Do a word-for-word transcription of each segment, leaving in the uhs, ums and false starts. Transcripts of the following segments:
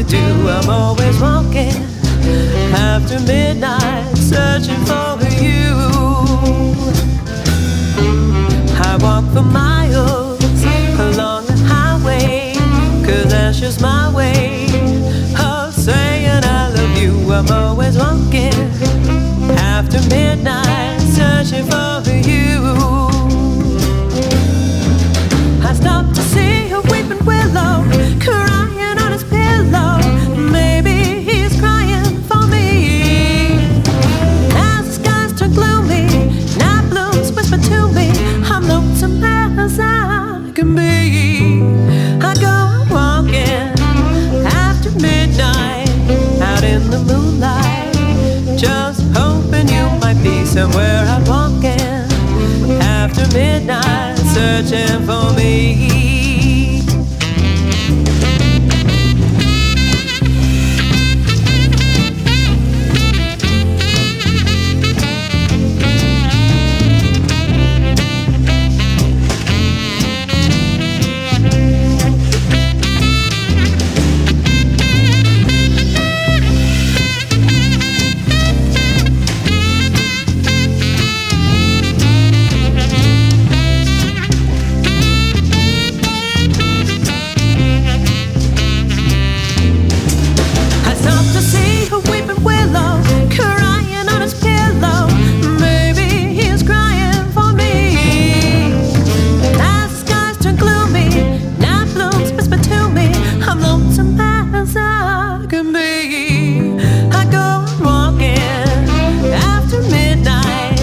do. I'm always walking after midnight, searching for you. I walk for miles along the highway, 'cause that's just my way of saying I love you. I'm always walking after midnight, searching for you. I stop to see a weeping willow crying on his pillow. Maybe he's crying for me. As the skies turn gloomy, night blooms whisper to me, I'm lonesome as I can be. I go walking after midnight, out in the moonlight, just hoping you might be somewhere out walking after midnight, searching for me.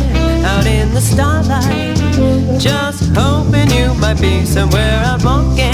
Starlight, just hoping you might be somewhere out walking